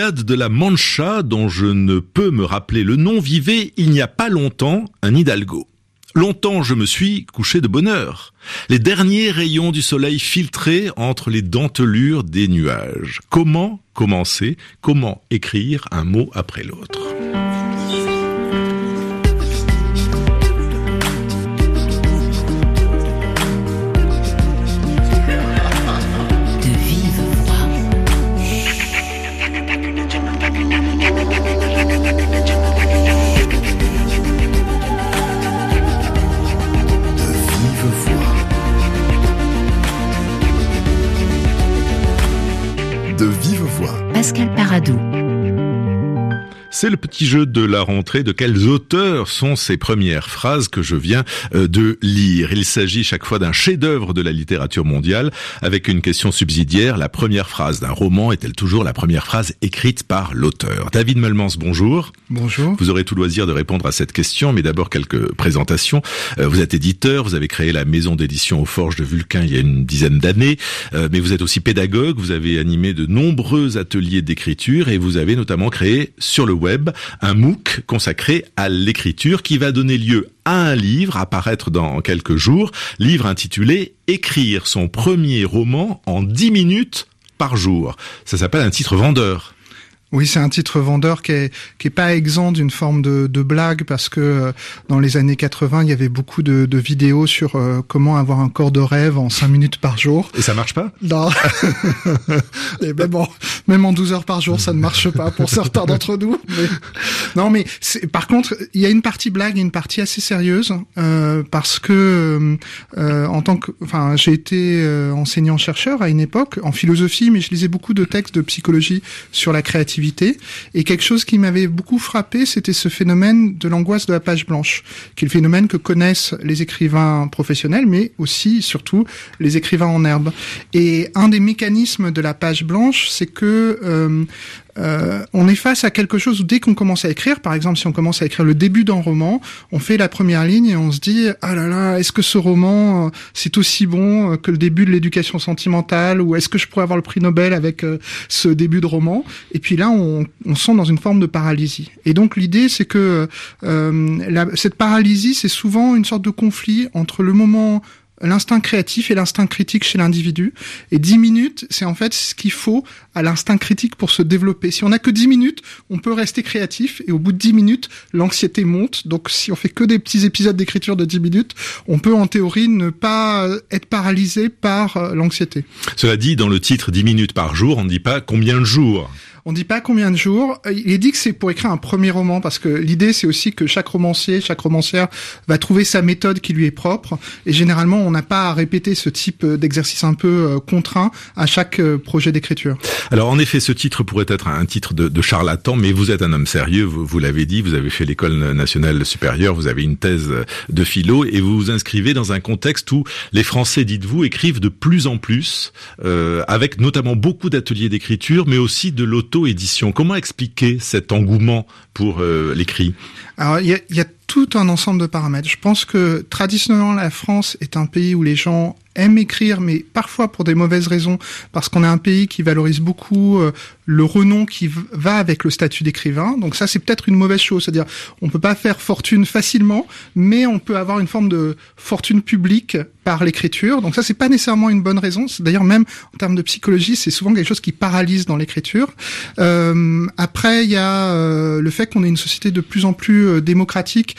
bourgade de la Mancha, dont je ne peux me rappeler le nom, vivait il n'y a pas longtemps un hidalgo. Longtemps je me suis couché de bonne heure. Les derniers rayons du soleil filtraient entre les dentelures des nuages. Comment commencer? Comment écrire un mot après l'autre? De vive voix. Pascal Paradou. C'est le petit jeu de la rentrée. De quels auteurs sont ces premières phrases que je viens de lire? Il s'agit chaque fois d'un chef-d'œuvre de la littérature mondiale avec une question subsidiaire. La première phrase d'un roman est-elle toujours la première phrase écrite par l'auteur? David Meulmans, bonjour. Bonjour. Vous aurez tout loisir de répondre à cette question, mais d'abord quelques présentations. Vous êtes éditeur, vous avez créé la maison d'édition aux Forges de Vulcain il y a une dizaine d'années, mais vous êtes aussi pédagogue, vous avez animé de nombreux ateliers d'écriture et vous avez notamment créé sur le web un MOOC consacré à l'écriture qui va donner lieu à un livre à paraître dans quelques jours, livre intitulé « Écrire son premier roman en 10 minutes par jour ». Ça s'appelle un titre vendeur. Oui, c'est un titre vendeur qui est pas exempt d'une forme de blague parce que dans les années 80, il y avait beaucoup de vidéos sur comment avoir un corps de rêve en 5 minutes par jour. Et ça marche pas? Non. Et même en 12 heures par jour, ça ne marche pas pour certains d'entre nous. Mais par contre, il y a une partie blague et une partie assez sérieuse parce que j'ai été enseignant-chercheur à une époque en philosophie, mais je lisais beaucoup de textes de psychologie sur la créativité. Et quelque chose qui m'avait beaucoup frappé, c'était ce phénomène de l'angoisse de la page blanche, qui est le phénomène que connaissent les écrivains professionnels, mais aussi, surtout, les écrivains en herbe. Et un des mécanismes de la page blanche, c'est que on est face à quelque chose où dès qu'on commence à écrire, par exemple si on commence à écrire le début d'un roman, on fait la première ligne et on se dit « Ah là là, est-ce que ce roman c'est aussi bon que le début de l'éducation sentimentale ou est-ce que je pourrais avoir le prix Nobel avec ce début de roman ?» Et puis là, on sent dans une forme de paralysie. Et donc l'idée, c'est que cette paralysie, c'est souvent une sorte de conflit entre le moment l'instinct créatif et l'instinct critique chez l'individu. Et 10 minutes, c'est en fait ce qu'il faut à l'instinct critique pour se développer. Si on n'a que 10 minutes, on peut rester créatif et au bout de 10 minutes, l'anxiété monte. Donc si on fait que des petits épisodes d'écriture de 10 minutes, on peut en théorie ne pas être paralysé par l'anxiété. Cela dit, dans le titre 10 minutes par jour, on ne dit pas combien de jours. On dit pas combien de jours. Il est dit que c'est pour écrire un premier roman parce que l'idée c'est aussi que chaque romancier, chaque romancière va trouver sa méthode qui lui est propre et généralement on n'a pas à répéter ce type d'exercice un peu contraint à chaque projet d'écriture. Alors en effet, ce titre pourrait être un titre de charlatan, mais vous êtes un homme sérieux, vous l'avez dit, vous avez fait l'école nationale supérieure, vous avez une thèse de philo et vous vous inscrivez dans un contexte où les Français, dites-vous, écrivent de plus en plus, avec notamment beaucoup d'ateliers d'écriture, mais aussi de l'auto-édition. Comment expliquer cet engouement pour l'écrit? Alors il y a tout un ensemble de paramètres. Je pense que traditionnellement la France est un pays où les gens aiment écrire, mais parfois pour des mauvaises raisons, parce qu'on est un pays qui valorise beaucoup le renom qui va avec le statut d'écrivain. Donc ça, c'est peut-être une mauvaise chose. C'est-à-dire, on peut pas faire fortune facilement, mais on peut avoir une forme de fortune publique par l'écriture. Donc ça, c'est pas nécessairement une bonne raison. D'ailleurs, même en termes de psychologie, c'est souvent quelque chose qui paralyse dans l'écriture. Après, il y a le fait qu'on est une société de plus en plus démocratique,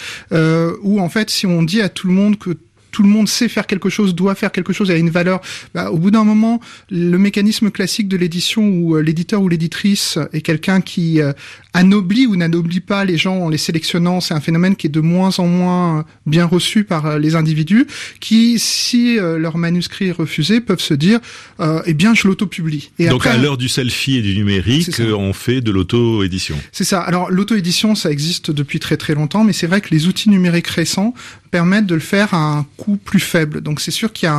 où en fait, si on dit à tout le monde que tout le monde sait faire quelque chose, doit faire quelque chose et a une valeur, au bout d'un moment, le mécanisme classique de l'édition où l'éditeur ou l'éditrice est quelqu'un qui anoblit ou n'anoblit pas les gens en les sélectionnant, c'est un phénomène qui est de moins en moins bien reçu par les individus qui, si leur manuscrit est refusé, peuvent se dire eh bien je l'auto-publie. Et donc après, à l'heure du selfie et du numérique, on fait de l'auto-édition. C'est ça. Alors l'auto-édition, ça existe depuis très très longtemps, mais c'est vrai que les outils numériques récents permettent de le faire à un coût plus faible. Donc c'est sûr qu'il y a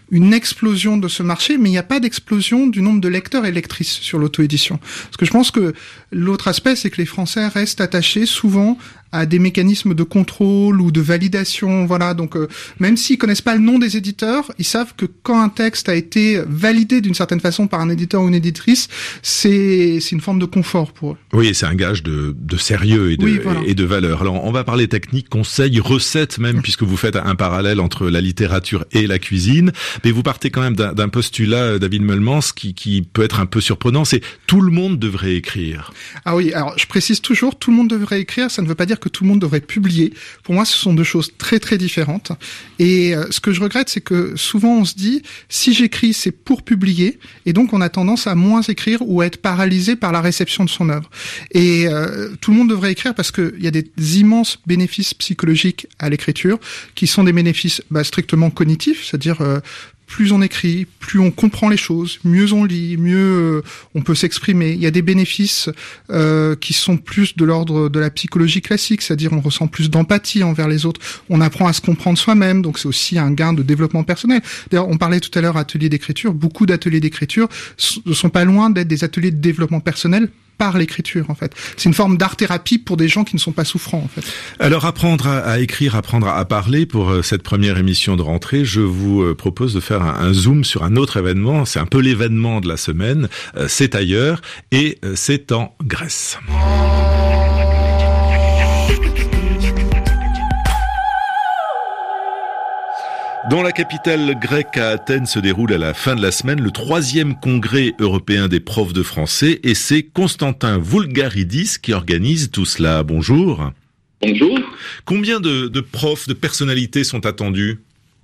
une explosion de ce marché, mais il n'y a pas d'explosion du nombre de lecteurs et lectrices sur l'auto-édition. Parce que je pense que l'autre aspect, c'est que les Français restent attachés souvent à des mécanismes de contrôle ou de validation, voilà. Donc même s'ils connaissent pas le nom des éditeurs, ils savent que quand un texte a été validé d'une certaine façon par un éditeur ou une éditrice, c'est une forme de confort pour eux. Oui, c'est un gage de sérieux et de valeur. Alors on va parler technique, conseils, recettes même, puisque vous faites un parallèle entre la littérature et la cuisine. Mais vous partez quand même d'un postulat, David Meulemans, qui peut être un peu surprenant, c'est tout le monde devrait écrire. Ah oui, alors je précise toujours, tout le monde devrait écrire, ça ne veut pas dire que tout le monde devrait publier. Pour moi, ce sont deux choses très très différentes. Et ce que je regrette, c'est que souvent on se dit, si j'écris, c'est pour publier, et donc on a tendance à moins écrire ou à être paralysé par la réception de son œuvre. Et tout le monde devrait écrire parce qu'il y a des immenses bénéfices psychologiques à l'écriture, qui sont des bénéfices strictement cognitifs, c'est-à-dire plus on écrit, plus on comprend les choses, mieux on lit, mieux on peut s'exprimer. Il y a des bénéfices qui sont plus de l'ordre de la psychologie classique, c'est-à-dire on ressent plus d'empathie envers les autres, on apprend à se comprendre soi-même, donc c'est aussi un gain de développement personnel. D'ailleurs, on parlait tout à l'heure ateliers d'écriture, beaucoup d'ateliers d'écriture ne sont pas loin d'être des ateliers de développement personnel par l'écriture, en fait. C'est une forme d'art-thérapie pour des gens qui ne sont pas souffrants, en fait. Alors, apprendre à écrire, apprendre à parler, pour cette première émission de rentrée, je vous propose de faire un zoom sur un autre événement. C'est un peu l'événement de la semaine. C'est ailleurs et c'est en Grèce. Dans la capitale grecque, à Athènes, se déroule à la fin de la semaine le 3e congrès européen des profs de français, et c'est Constantin Voulgaridis qui organise tout cela. Bonjour. Bonjour. Combien de profs, de personnalités sont attendus?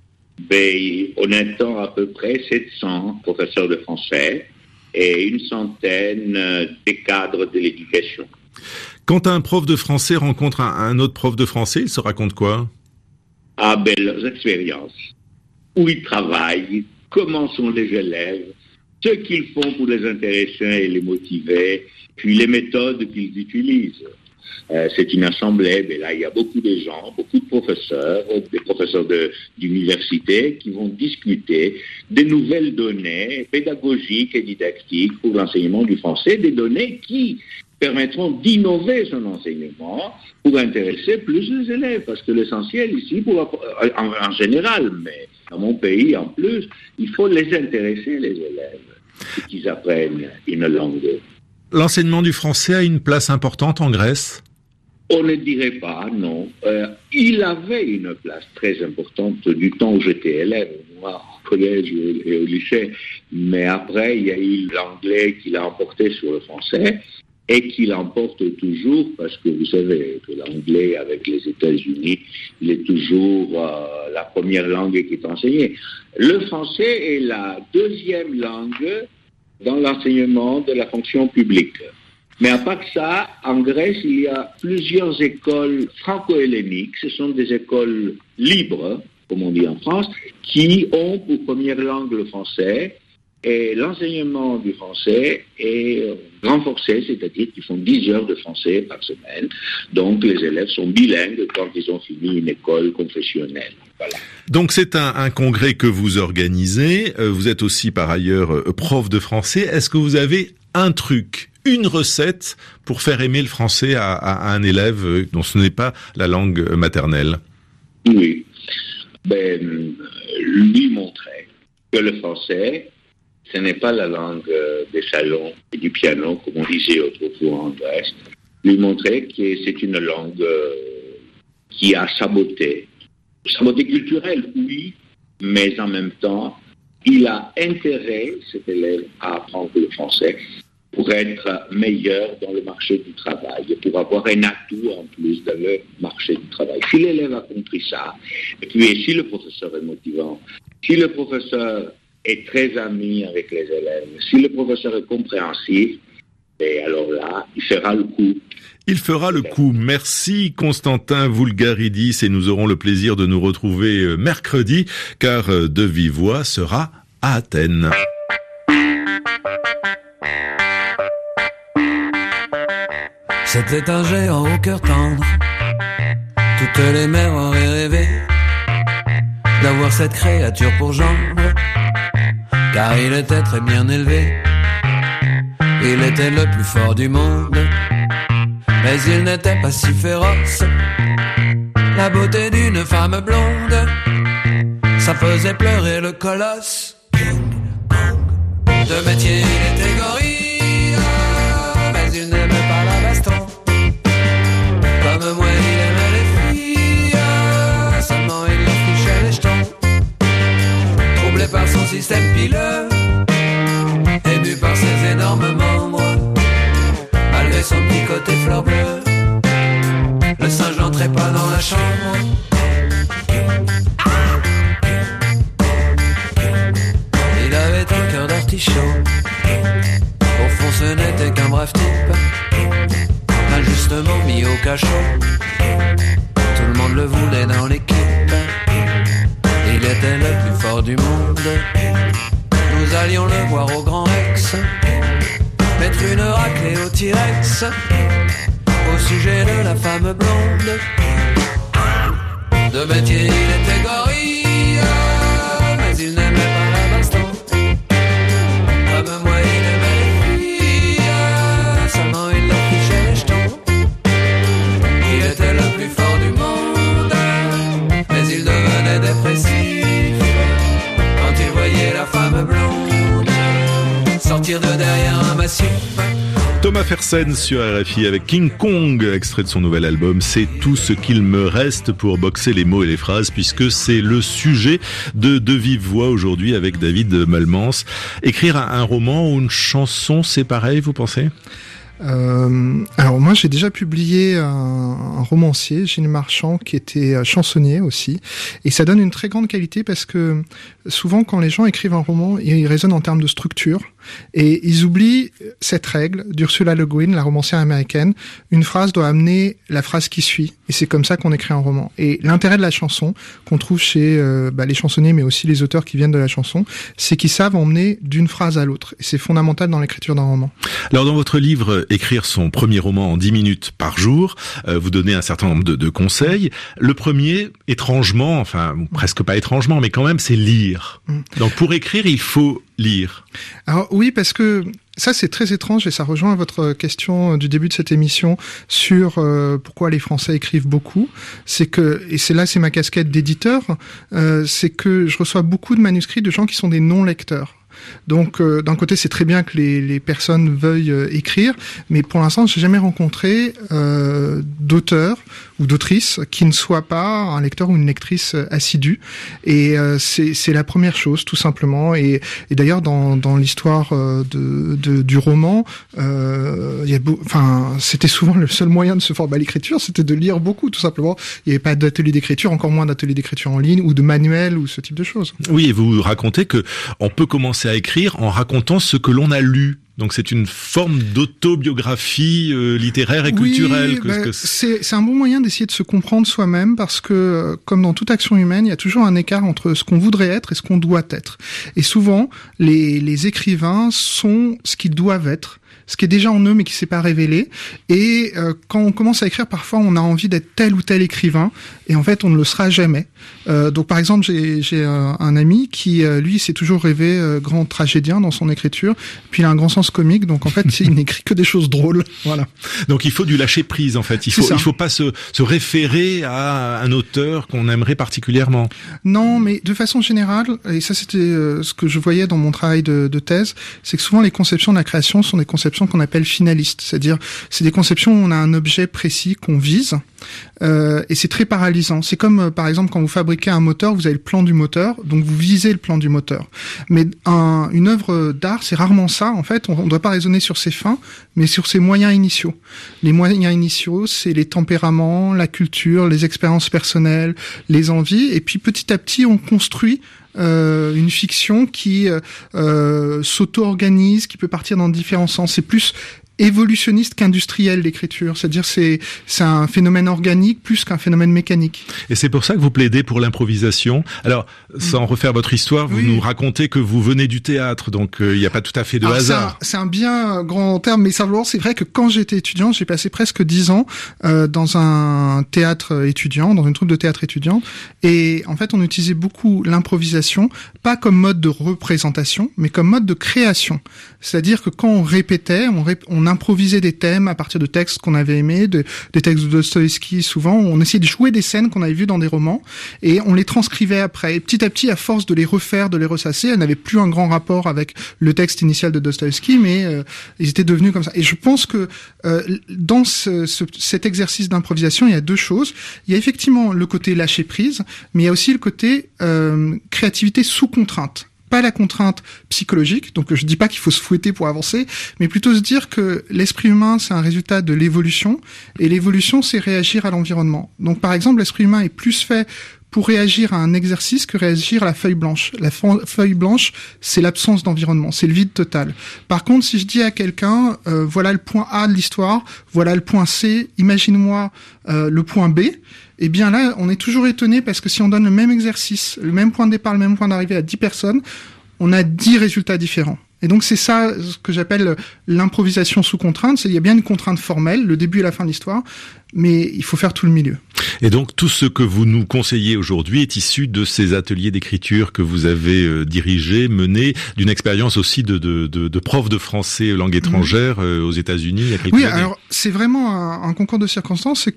On attend à peu près 700 professeurs de français et une centaine des cadres de l'éducation. Quand un prof de français rencontre un autre prof de français, il se raconte quoi? Leurs expériences, où ils travaillent, comment sont les élèves, ce qu'ils font pour les intéresser et les motiver, puis les méthodes qu'ils utilisent. C'est une assemblée, mais là il y a beaucoup de gens, beaucoup de professeurs, des professeurs d'université qui vont discuter des nouvelles données pédagogiques et didactiques pour l'enseignement du français, des données qui permettront d'innover son enseignement pour intéresser plus les élèves. Parce que l'essentiel ici, en général, mais dans mon pays en plus, il faut les intéresser, les élèves, pour qu'ils apprennent une langue. L'enseignement du français a une place importante en Grèce? On ne dirait pas, non. Il avait une place très importante du temps où j'étais élève, moi, au collège et au lycée. Mais après, il y a eu l'anglais qui l'a emporté sur le français, et qui l'emporte toujours, parce que vous savez que l'anglais avec les États-Unis, il est toujours la première langue qui est enseignée. Le français est la deuxième langue dans l'enseignement de la fonction publique. Mais à part que ça, en Grèce, il y a plusieurs écoles franco-helléniques, ce sont des écoles libres, comme on dit en France, qui ont pour première langue le français. Et l'enseignement du français est renforcé, c'est-à-dire qu'ils font 10 heures de français par semaine. Donc les élèves sont bilingues quand ils ont fini une école confessionnelle. Voilà. Donc c'est un congrès que vous organisez. Vous êtes aussi par ailleurs prof de français. Est-ce que vous avez un truc, une recette pour faire aimer le français à un élève dont ce n'est pas la langue maternelle? Oui. Lui montrer que le français, ce n'est pas la langue des salons et du piano, comme on disait autrefois en Grèce. Lui montrer que c'est une langue qui a sa beauté. Sa beauté culturelle, oui, mais en même temps, il a intérêt, cet élève, à apprendre le français pour être meilleur dans le marché du travail et pour avoir un atout en plus dans le marché du travail. Si l'élève a compris ça, et puis si le professeur est motivant, si le professeur est très ami avec les élèves, si le professeur est compréhensif, et alors là, il fera le coup. Il fera le coup. Merci Constantin Voulgaridis, et nous aurons le plaisir de nous retrouver mercredi, car De Vive Voix sera à Athènes. C'était un géant au cœur tendre, toutes les mères auraient rêvé d'avoir cette créature pour gendre. car il était très bien élevé. Il était le plus fort du monde, mais il n'était pas si féroce. La beauté d'une femme blonde, ça faisait pleurer le colosse. De métier il était gorille, mais il n'aimait pas la baston. Comme moi il aimait les filles, seulement il leur fichait les jetons. Troublé par son système pileux, ému par ses énormes membres, malgré son petit côté fleur bleue, le singe n'entrait pas dans la chambre. Il avait un cœur d'artichaut, au fond ce n'était qu'un brave type, injustement mis au cachot. Tout le monde le voulait dans l'équipe, il était le plus fort du monde. Nous allions le voir au Grand Rex, mettre une raclée au T-Rex, au sujet de la femme blonde. De métier il était gorille, mais il n'aimait pas la baston. Comme moi il aimait les filles, seulement il leur fichait les jetons. Il était le plus fort du monde, mais il devenait dépressif quand il voyait la femme blonde sortir de derrière un massif. Thomas Fersen sur RFI avec King Kong, extrait de son nouvel album C'est tout ce qu'il me reste pour boxer les mots et les phrases, puisque c'est le sujet de Vive Voix aujourd'hui avec David Malmans. Écrire un roman ou une chanson, c'est pareil, vous pensez ? Alors moi j'ai déjà publié un romancier, Gilles Marchand, qui était chansonnier aussi, et ça donne une très grande qualité parce que souvent quand les gens écrivent un roman, ils raisonnent en termes de structure et ils oublient cette règle d'Ursula Le Guin, la romancière américaine: une phrase doit amener la phrase qui suit, et c'est comme ça qu'on écrit un roman. Et l'intérêt de la chanson qu'on trouve chez les chansonniers mais aussi les auteurs qui viennent de la chanson, c'est qu'ils savent emmener d'une phrase à l'autre, et c'est fondamental dans l'écriture d'un roman. Alors dans votre livre Écrire son premier roman en 10 minutes par jour, vous donnez un certain nombre de conseils. Le premier, étrangement, enfin presque pas étrangement, mais quand même, c'est lire. Donc pour écrire, il faut lire. Alors oui, parce que ça c'est très étrange et ça rejoint votre question du début de cette émission sur pourquoi les Français écrivent beaucoup. C'est que, et c'est ma casquette d'éditeur, c'est que je reçois beaucoup de manuscrits de gens qui sont des non-lecteurs. Donc d'un côté c'est très bien que les personnes veuillent écrire, mais pour l'instant j'ai jamais rencontré d'auteur ou d'autrice qui ne soit pas un lecteur ou une lectrice assidue, et c'est la première chose tout simplement. Et d'ailleurs dans l'histoire du roman, c'était souvent le seul moyen de se former à l'écriture, c'était de lire beaucoup tout simplement. Il n'y avait pas d'atelier d'écriture, encore moins d'atelier d'écriture en ligne ou de manuel ou ce type de choses. Oui, et vous racontez que on peut commencer à écrire en racontant ce que l'on a lu. Donc c'est une forme d'autobiographie littéraire et culturelle. C'est un bon moyen d'essayer de se comprendre soi-même, parce que comme dans toute action humaine, il y a toujours un écart entre ce qu'on voudrait être et ce qu'on doit être. Et souvent, les écrivains sont ce qu'ils doivent être, ce qui est déjà en eux mais qui s'est pas révélé. Et quand on commence à écrire, parfois on a envie d'être tel ou tel écrivain, et en fait on ne le sera jamais. Donc par exemple j'ai un ami qui lui s'est toujours rêvé grand tragédien dans son écriture, puis il a un grand sens comique, donc en fait il n'écrit que des choses drôles. Voilà. Donc il faut du lâcher prise en fait. Il faut pas se référer à un auteur qu'on aimerait particulièrement. Non, mais de façon générale, et ça c'était ce que je voyais dans mon travail de thèse, c'est que souvent les conceptions de la création sont des conceptions qu'on appelle finalistes, c'est-à-dire c'est des conceptions où on a un objet précis qu'on vise, et c'est très paralysant. C'est comme par exemple quand vous fabriquez un moteur, vous avez le plan du moteur, donc vous visez le plan du moteur. Mais une œuvre d'art, c'est rarement ça. En fait, on ne doit pas raisonner sur ses fins, mais sur ses moyens initiaux. Les moyens initiaux, c'est les tempéraments, la culture, les expériences personnelles, les envies, et puis petit à petit, on construit une fiction qui s'auto-organise, qui peut partir dans différents sens. C'est plus évolutionniste qu'industriel, l'écriture. C'est-à-dire c'est un phénomène organique plus qu'un phénomène mécanique. Et c'est pour ça que vous plaidez pour l'improvisation. Alors, sans refaire votre histoire, vous nous racontez que vous venez du théâtre, donc il n'y a pas tout à fait de hasard. C'est un bien grand terme, mais simplement, c'est vrai que quand j'étais étudiant, j'ai passé presque 10 ans dans un théâtre étudiant, dans une troupe de théâtre étudiant, et en fait, on utilisait beaucoup l'improvisation, pas comme mode de représentation, mais comme mode de création. C'est-à-dire que quand on répétait, on improvisait des thèmes à partir de textes qu'on avait aimés, des textes de Dostoïevski. Souvent, on essayait de jouer des scènes qu'on avait vues dans des romans et on les transcrivait après. Et petit à petit, à force de les refaire, de les ressasser, elles n'avaient plus un grand rapport avec le texte initial de Dostoïevski, mais ils étaient devenus comme ça. Et je pense que dans cet exercice d'improvisation, il y a deux choses. Il y a effectivement le côté lâcher prise, mais il y a aussi le côté créativité sous contrainte. Pas la contrainte psychologique, donc je dis pas qu'il faut se fouetter pour avancer, mais plutôt se dire que l'esprit humain, c'est un résultat de l'évolution, et l'évolution, c'est réagir à l'environnement. Donc par exemple, l'esprit humain est plus fait pour réagir à un exercice que réagir à la feuille blanche. La feuille blanche, c'est l'absence d'environnement, c'est le vide total. Par contre, si je dis à quelqu'un, voilà le point A de l'histoire, voilà le point C, imagine-moi le point B, eh bien là, on est toujours étonné parce que si on donne le même exercice, le même point de départ, le même point d'arrivée à 10 personnes, on a 10 résultats différents. Et donc c'est ça ce que j'appelle l'improvisation sous contrainte, c'est il y a bien une contrainte formelle, le début et la fin de l'histoire, mais il faut faire tout le milieu. Et donc tout ce que vous nous conseillez aujourd'hui est issu de ces ateliers d'écriture que vous avez dirigés, menés, d'une expérience aussi de prof de français langue étrangère aux États-Unis il y a quelques années. Alors c'est vraiment un concours de circonstances, c'est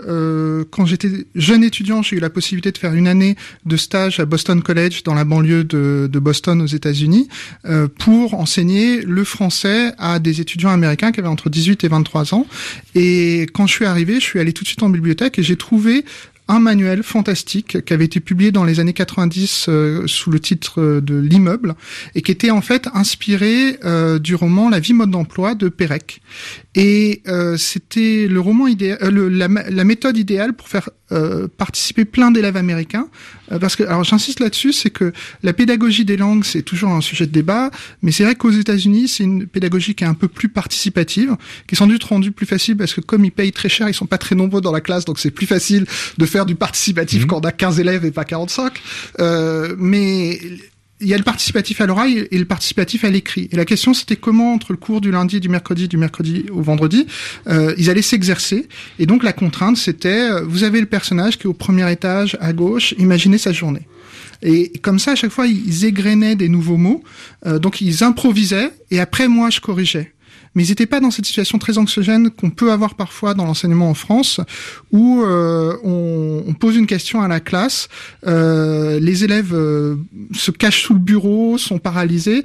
que quand j'étais jeune étudiant, j'ai eu la possibilité de faire une année de stage à Boston College dans la banlieue de Boston aux États-Unis pour enseigner le français à des étudiants américains qui avaient entre 18 et 23 ans. Et quand je suis arrivé, je suis allé tout de suite en bibliothèque et j'ai trouvé un manuel fantastique qui avait été publié dans les années 90 sous le titre de L'immeuble et qui était en fait inspiré du roman La vie mode d'emploi de Pérec. Et c'était le roman idéal, la méthode idéale pour faire participer plein d'élèves américains, parce que, alors j'insiste là-dessus, c'est que la pédagogie des langues, c'est toujours un sujet de débat, mais c'est vrai qu'aux États-Unis, c'est une pédagogie qui est un peu plus participative, qui est sans doute rendue plus facile parce que comme ils payent très cher, ils sont pas très nombreux dans la classe, donc c'est plus facile de faire du participatif quand on a 15 élèves et pas 45. Mais il y a le participatif à l'oral et le participatif à l'écrit. Et la question, c'était comment, entre le cours du lundi et du mercredi au vendredi, ils allaient s'exercer. Et donc, la contrainte, c'était, vous avez le personnage qui est au premier étage, à gauche, imaginez sa journée. Et comme ça, à chaque fois, ils égrenaient des nouveaux mots. Donc, ils improvisaient, et après, moi, je corrigeais. Mais ils n'étaient pas dans cette situation très anxiogène qu'on peut avoir parfois dans l'enseignement en France, où on pose une question à la classe, les élèves se cachent sous le bureau, sont paralysés,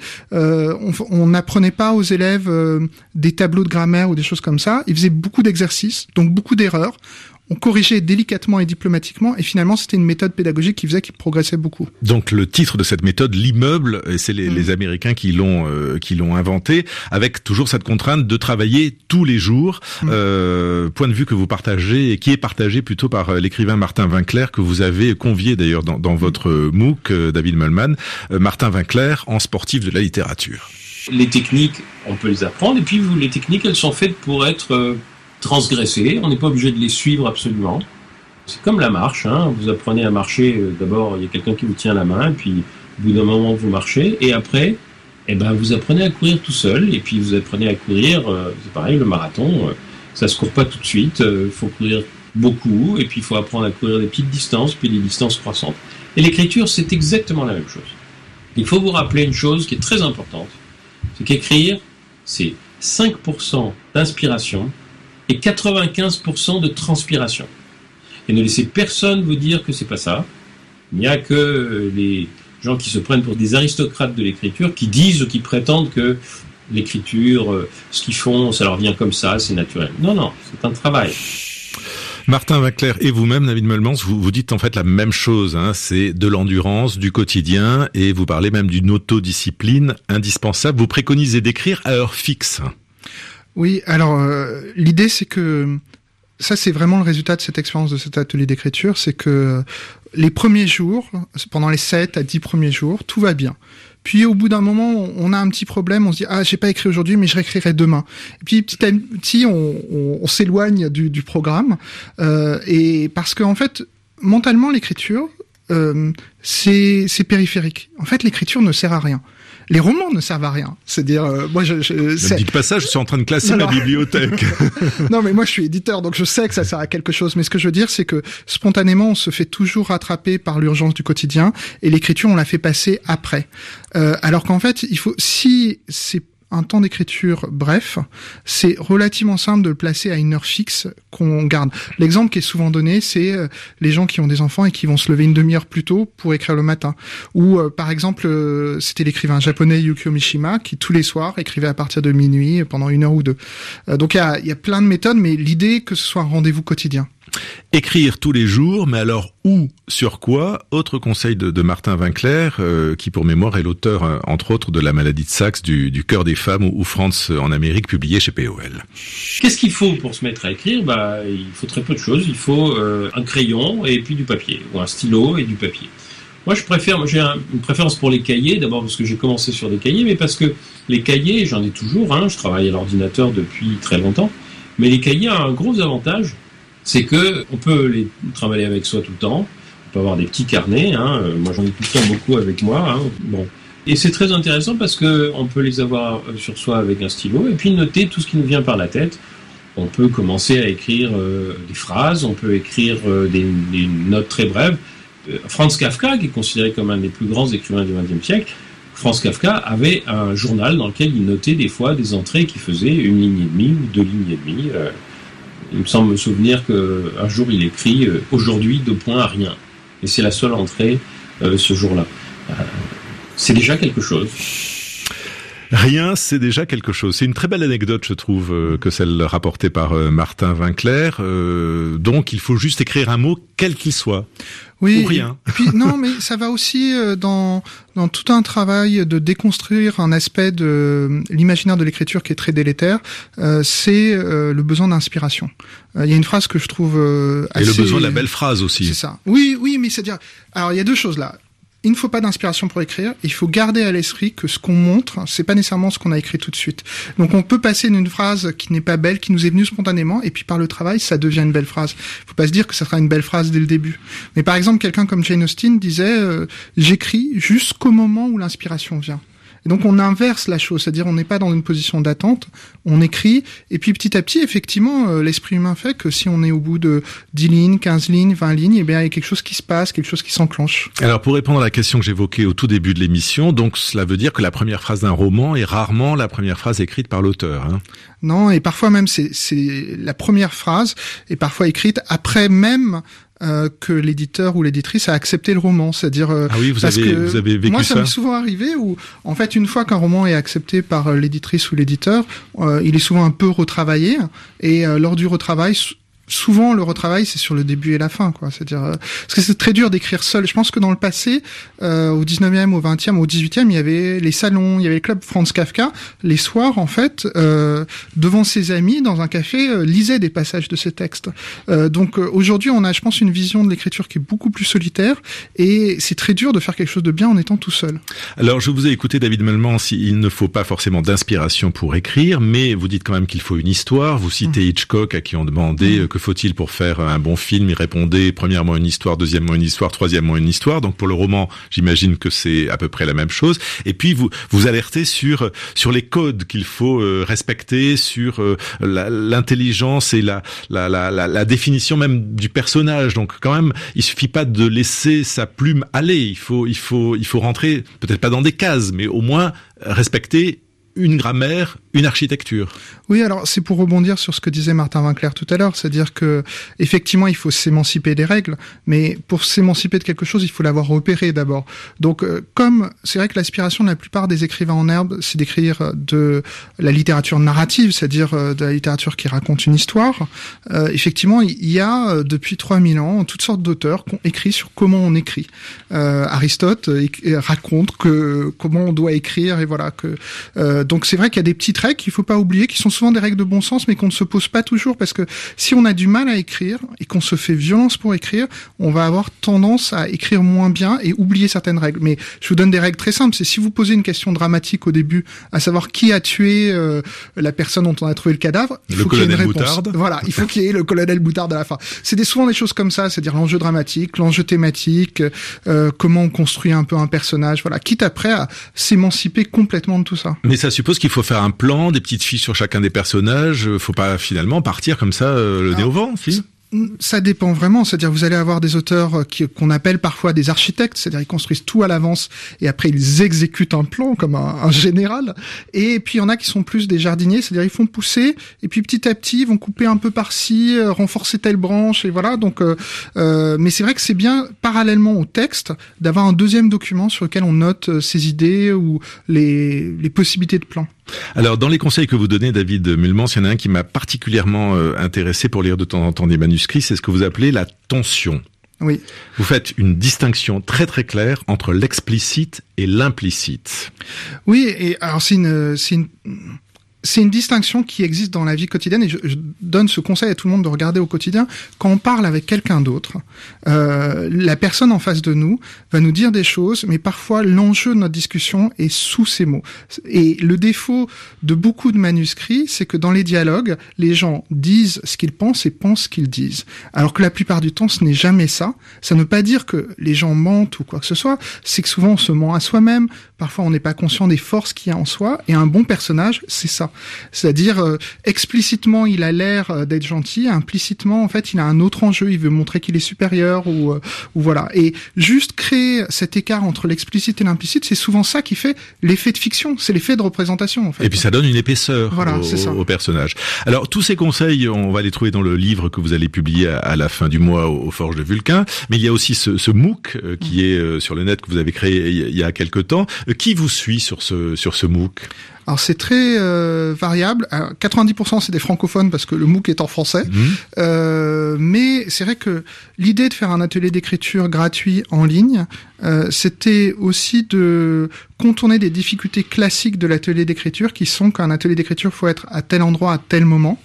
on n'apprenait pas aux élèves des tableaux de grammaire ou des choses comme ça, ils faisaient beaucoup d'exercices, donc beaucoup d'erreurs. On corrigeait délicatement et diplomatiquement, et finalement, c'était une méthode pédagogique qui faisait qu'ils progressaient beaucoup. Donc, le titre de cette méthode, l'immeuble, et c'est les Américains qui l'ont inventé, avec toujours cette contrainte de travailler tous les jours. Point de vue que vous partagez, et qui est partagé plutôt par l'écrivain Martin Winkler, que vous avez convié d'ailleurs dans votre MOOC, David Mölman. Martin Winkler, en sportif de la littérature. Les techniques, on peut les apprendre, et puis les techniques, elles sont faites pour être transgressées, on n'est pas obligé de les suivre absolument. C'est comme la marche, vous apprenez à marcher, d'abord il y a quelqu'un qui vous tient la main, puis au bout d'un moment vous marchez, et après, vous apprenez à courir tout seul, et puis vous apprenez à courir, c'est pareil, le marathon, ça se court pas tout de suite, il faut courir beaucoup, et puis il faut apprendre à courir des petites distances, puis des distances croissantes. Et l'écriture, c'est exactement la même chose. Il faut vous rappeler une chose qui est très importante, c'est qu'écrire, c'est 5% d'inspiration, et 95% de transpiration. Et ne laissez personne vous dire que c'est pas ça. Il n'y a que les gens qui se prennent pour des aristocrates de l'écriture, qui disent ou qui prétendent que l'écriture, ce qu'ils font, ça leur vient comme ça, c'est naturel. Non, c'est un travail. Martin Winkler et vous-même, David Mölman, vous dites en fait la même chose, c'est de l'endurance, du quotidien, et vous parlez même d'une autodiscipline indispensable. Vous préconisez d'écrire à heure fixe. Oui, alors l'idée c'est que ça c'est vraiment le résultat de cette expérience de cet atelier d'écriture, c'est que les premiers jours, pendant les 7 à 10 premiers jours, tout va bien. Puis au bout d'un moment, on a un petit problème, on se dit j'ai pas écrit aujourd'hui, mais je réécrirai demain. Et puis petit à petit, on s'éloigne du programme, et parce que en fait, mentalement, l'écriture, c'est périphérique. En fait, l'écriture ne sert à rien. Les romans ne servent à rien. C'est-à-dire, moi, ne dites pas ça, je suis en train de classer ma bibliothèque. Non, mais moi, je suis éditeur, donc je sais que ça sert à quelque chose. Mais ce que je veux dire, c'est que spontanément, on se fait toujours rattraper par l'urgence du quotidien, et l'écriture, on la fait passer après. Alors qu'en fait, si c'est un temps d'écriture bref, c'est relativement simple de le placer à une heure fixe qu'on garde. L'exemple qui est souvent donné, c'est les gens qui ont des enfants et qui vont se lever une demi-heure plus tôt pour écrire le matin. Ou par exemple, c'était l'écrivain japonais Yukio Mishima qui tous les soirs écrivait à partir de minuit pendant 1 heure ou 2. Donc il y a plein de méthodes, mais l'idée que ce soit un rendez-vous quotidien. Écrire tous les jours, mais alors où, sur quoi? Autre conseil de Martin Winkler, qui pour mémoire est l'auteur, entre autres, de La maladie de Saxe, du cœur des femmes ou France en Amérique, publié chez POL. Qu'est-ce qu'il faut pour se mettre à écrire? Il faut très peu de choses. Il faut un crayon et puis du papier, ou un stylo et du papier. Moi, j'ai une préférence pour les cahiers, d'abord parce que j'ai commencé sur des cahiers, mais parce que les cahiers, j'en ai toujours, je travaille à l'ordinateur depuis très longtemps, mais les cahiers ont un gros avantage, c'est que on peut les travailler avec soi tout le temps. On peut avoir des petits carnets. Moi, j'en ai tout le temps beaucoup avec moi. Bon, et c'est très intéressant parce que on peut les avoir sur soi avec un stylo et puis noter tout ce qui nous vient par la tête. On peut commencer à écrire des phrases. On peut écrire des notes très brèves. Franz Kafka, qui est considéré comme un des plus grands écrivains du XXe siècle, Franz Kafka avait un journal dans lequel il notait des fois des entrées qui faisaient 1,5 ligne ou 2 lignes et demie. Il me semble me souvenir qu'un jour il écrit « Aujourd'hui, 2 points à rien ». Et c'est la seule entrée ce jour-là. C'est déjà quelque chose. Rien, c'est déjà quelque chose. C'est une très belle anecdote, je trouve, que celle rapportée par Martin Winkler. Donc, il faut juste écrire un mot, quel qu'il soit. Oui. Ou rien. Et puis, non, mais ça va aussi dans tout un travail de déconstruire un aspect de l'imaginaire de l'écriture qui est très délétère. C'est le besoin d'inspiration. Il y a une phrase que je trouve assez... Et le besoin de la belle phrase aussi. C'est ça. Oui, mais c'est-à-dire... Alors, il y a 2 choses là. Il ne faut pas d'inspiration pour écrire. Il faut garder à l'esprit que ce qu'on montre, c'est pas nécessairement ce qu'on a écrit tout de suite. Donc, on peut passer d'une phrase qui n'est pas belle, qui nous est venue spontanément, et puis par le travail, ça devient une belle phrase. Faut pas se dire que ça sera une belle phrase dès le début. Mais par exemple, quelqu'un comme Jane Austen disait j'écris jusqu'au moment où l'inspiration vient. Et donc on inverse la chose, c'est-à-dire on n'est pas dans une position d'attente, on écrit, et puis petit à petit, effectivement, l'esprit humain fait que si on est au bout de 10 lignes, 15 lignes, 20 lignes, eh bien il y a quelque chose qui se passe, quelque chose qui s'enclenche. Alors pour répondre à la question que j'évoquais au tout début de l'émission, donc cela veut dire que la première phrase d'un roman est rarement la première phrase écrite par l'auteur. Non, et parfois même c'est la première phrase est parfois écrite après même que l'éditeur ou l'éditrice a accepté le roman, c'est-à-dire oui, vous avez vécu moi ça m'est souvent arrivé où en fait une fois qu'un roman est accepté par l'éditrice ou l'éditeur, il est souvent un peu retravaillé et lors du retravail souvent le retravail c'est sur le début et la fin, quoi. C'est-à-dire parce que c'est très dur d'écrire seul. Je pense que dans le passé, au 19e, au 20e, au 18e, il y avait les salons, il y avait le club Franz Kafka. Les soirs, en fait, devant ses amis dans un café, lisait des passages de ses textes. Donc aujourd'hui, on a, je pense, une vision de l'écriture qui est beaucoup plus solitaire et c'est très dur de faire quelque chose de bien en étant tout seul. Alors je vous ai écouté, David Meulemans, il ne faut pas forcément d'inspiration pour écrire, mais vous dites quand même qu'il faut une histoire. Vous citez Hitchcock à qui on demandait que faut-il pour faire un bon film? Il répondait premièrement une histoire, deuxièmement une histoire, troisièmement une histoire. Donc pour le roman, j'imagine que c'est à peu près la même chose. Et puis vous alertez sur les codes qu'il faut respecter, sur l'intelligence et la définition même du personnage. Donc quand même, il suffit pas de laisser sa plume aller. Il faut rentrer peut-être pas dans des cases, mais au moins respecter une grammaire, une architecture. Oui, alors c'est pour rebondir sur ce que disait Martin Winkler tout à l'heure, c'est-à-dire que effectivement il faut s'émanciper des règles, mais pour s'émanciper de quelque chose, il faut l'avoir repéré d'abord. Donc comme c'est vrai que l'aspiration de la plupart des écrivains en herbe, c'est d'écrire de la littérature narrative, c'est-à-dire de la littérature qui raconte une histoire, effectivement il y a depuis 3000 ans toutes sortes d'auteurs qui ont écrit sur comment on écrit. Aristote raconte comment on doit écrire et voilà que donc c'est vrai qu'il y a des petites règles qu'il faut pas oublier, qui sont souvent des règles de bon sens, mais qu'on ne se pose pas toujours, parce que si on a du mal à écrire et qu'on se fait violence pour écrire, on va avoir tendance à écrire moins bien et oublier certaines règles. Mais je vous donne des règles très simples. C'est si vous posez une question dramatique au début, à savoir qui a tué la personne dont on a trouvé le cadavre, il faut qu'il y ait une réponse. Moutarde. Voilà, il faut qu'il y ait le colonel Moutarde à la fin. C'est souvent des choses comme ça, c'est-à-dire l'enjeu dramatique, l'enjeu thématique, comment on construit un peu un personnage, voilà, quitte après à s'émanciper complètement de tout ça. Mais ça suppose qu'il faut faire un plan, des petites fiches sur chacun des personnages, faut pas finalement partir comme ça le nez au vent, si? Ça dépend vraiment, c'est-à-dire vous allez avoir des auteurs qu'on appelle parfois des architectes, c'est-à-dire ils construisent tout à l'avance et après ils exécutent un plan comme un général, et puis il y en a qui sont plus des jardiniers, c'est-à-dire ils font pousser et puis petit à petit ils vont couper un peu par-ci, renforcer telle branche et voilà, donc mais c'est vrai que c'est bien parallèlement au texte d'avoir un deuxième document sur lequel on note ses idées ou les possibilités de plan. Alors, dans les conseils que vous donnez, David Mulmans, il y en a un qui m'a particulièrement intéressé pour lire de temps en temps des manuscrits, c'est ce que vous appelez la tension. Oui. Vous faites une distinction très très claire entre l'explicite et l'implicite. Oui, et alors c'est une distinction qui existe dans la vie quotidienne, et je donne ce conseil à tout le monde de regarder au quotidien. Quand on parle avec quelqu'un d'autre, la personne en face de nous va nous dire des choses, mais parfois l'enjeu de notre discussion est sous ces mots. Et le défaut de beaucoup de manuscrits, c'est que dans les dialogues, les gens disent ce qu'ils pensent et pensent ce qu'ils disent. Alors que la plupart du temps, ce n'est jamais ça. Ça ne veut pas dire que les gens mentent ou quoi que ce soit, c'est que souvent on se ment à soi-même, parfois on n'est pas conscient des forces qu'il y a en soi, et un bon personnage, c'est ça. C'est-à-dire, explicitement, il a l'air d'être gentil, implicitement, en fait, il a un autre enjeu, il veut montrer qu'il est supérieur, ou voilà. Et juste créer cet écart entre l'explicite et l'implicite, c'est souvent ça qui fait l'effet de fiction, c'est l'effet de représentation, en fait. Et puis ça donne une épaisseur voilà, au personnage. Alors, tous ces conseils, on va les trouver dans le livre que vous allez publier à la fin du mois aux Forges de Vulcain, mais il y a aussi ce MOOC qui est sur le net, que vous avez créé il y a quelque temps. Qui vous suit sur ce MOOC ? Alors c'est très variable. Alors, 90% c'est des francophones parce que le MOOC est en français. Mais c'est vrai que l'idée de faire un atelier d'écriture gratuit en ligne, c'était aussi de contourner des difficultés classiques de l'atelier d'écriture qui sont qu'un atelier d'écriture faut être à tel endroit à tel moment.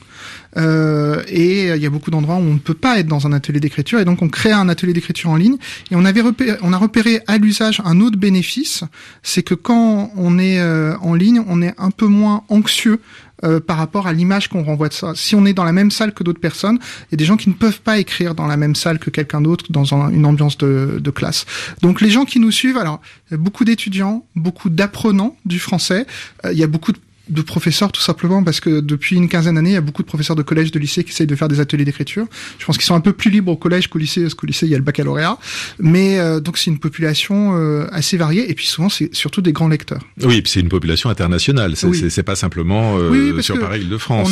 Et il y a beaucoup d'endroits où on ne peut pas être dans un atelier d'écriture, et donc on crée un atelier d'écriture en ligne, et on a repéré à l'usage un autre bénéfice, c'est que quand on est en ligne, on est un peu moins anxieux par rapport à l'image qu'on renvoie de ça. Si on est dans la même salle que d'autres personnes, il y a des gens qui ne peuvent pas écrire dans la même salle que quelqu'un d'autre dans une ambiance de classe. Donc les gens qui nous suivent, alors il y a beaucoup d'étudiants, beaucoup d'apprenants du français, il y a beaucoup de professeurs, tout simplement parce que depuis une quinzaine d'années, il y a beaucoup de professeurs de collège, de lycée qui essayent de faire des ateliers d'écriture. Je pense qu'ils sont un peu plus libres au collège qu'au lycée, parce qu'au lycée, il y a le baccalauréat. Mais donc c'est une population assez variée, et puis souvent, c'est surtout des grands lecteurs. Oui, et puis c'est une population internationale. C'est pas simplement sur Paris-Île-de-France.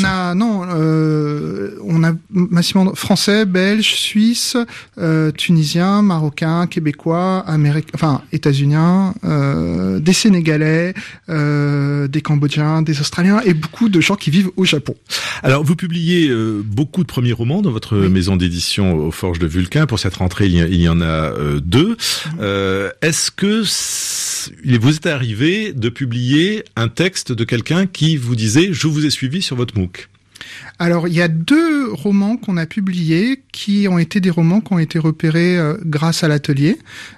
On a massivement français, belges, suisses, tunisiens, marocains, québécois, états-uniens, des Sénégalais, des Cambodgiens, des Australiens et beaucoup de gens qui vivent au Japon. Alors, vous publiez beaucoup de premiers romans dans votre maison d'édition aux Forges de Vulcain. Pour cette rentrée, il y en a 2. Est-ce que vous êtes arrivé de publier un texte de quelqu'un qui vous disait « Je vous ai suivi sur votre MOOC ». Alors, il y a 2 romans qu'on a publiés qui ont été des romans qui ont été repérés grâce à l'atelier.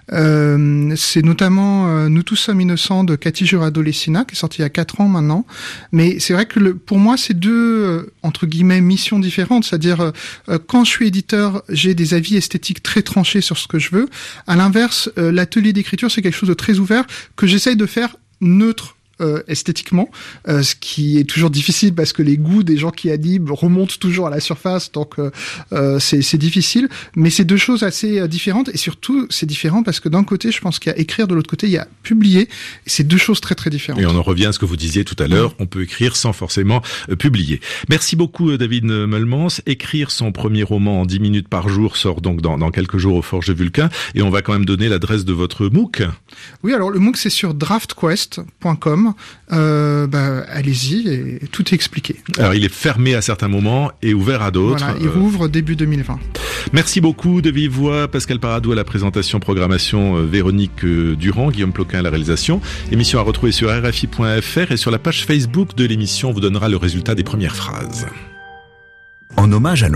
C'est notamment Nous tous sommes innocents de Cathy Jurado-Lessina, qui est sorti il y a 4 ans maintenant. Mais c'est vrai que pour moi, c'est 2, entre guillemets, missions différentes. C'est-à-dire, quand je suis éditeur, j'ai des avis esthétiques très tranchés sur ce que je veux. À l'inverse, l'atelier d'écriture, c'est quelque chose de très ouvert que j'essaye de faire neutre esthétiquement, ce qui est toujours difficile parce que les goûts des gens qui animent remontent toujours à la surface, donc c'est difficile, mais c'est 2 choses assez différentes, et surtout c'est différent parce que d'un côté je pense qu'il y a écrire, de l'autre côté il y a publier, et c'est 2 choses très très différentes. Et on en revient à ce que vous disiez tout à l'heure, on peut écrire sans forcément publier. Merci beaucoup David Mulmans. Écrire son premier roman en 10 minutes par jour sort donc dans quelques jours aux Forges de Vulcain, et on va quand même donner l'adresse de votre MOOC. Oui, alors le MOOC c'est sur draftquest.com. allez-y, et tout est expliqué. Alors il est fermé à certains moments et ouvert à d'autres. Voilà, il rouvre début 2020. Merci beaucoup de vive voix, Pascal Paradou à la présentation, programmation, Véronique Durand, Guillaume Ploquin à la réalisation. Émission à retrouver sur RFI.fr et sur la page Facebook de l'émission, on vous donnera le résultat des premières phrases. En hommage à